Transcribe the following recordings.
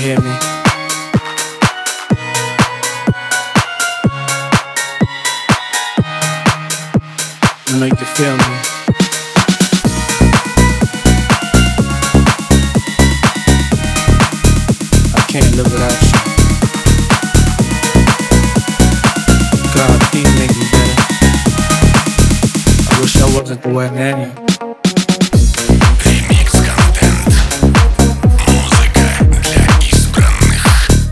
hear me? I know you can feel me. I can't live without you. God, please make me better. I wish I wasn't the way I am. Ремикс-контент. Музыка для избранных.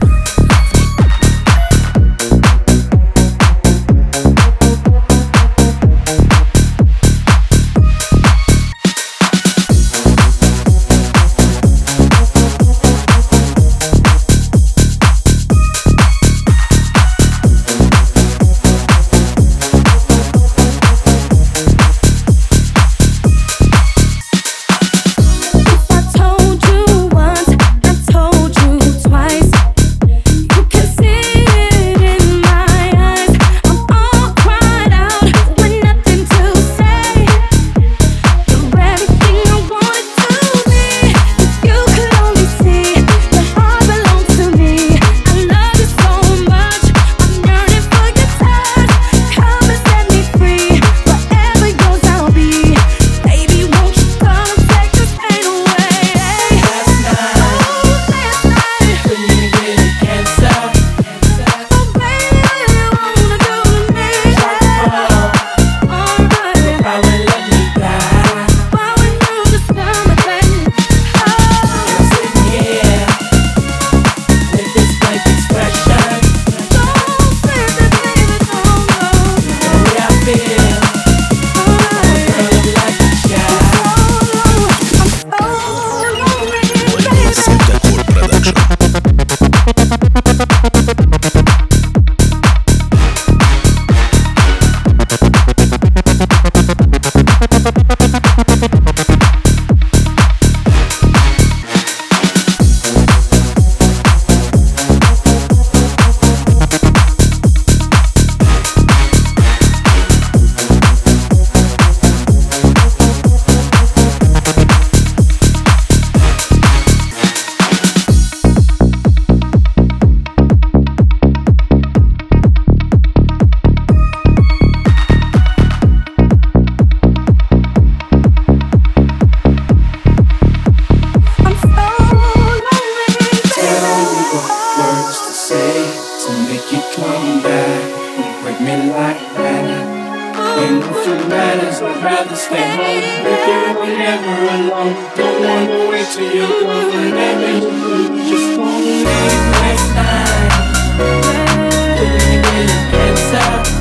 I'd rather stay home with you whenever alone. Don't wanna wait till you're gone. Whenever you leave, just don't leave. Next time, we're gonna get your cancer.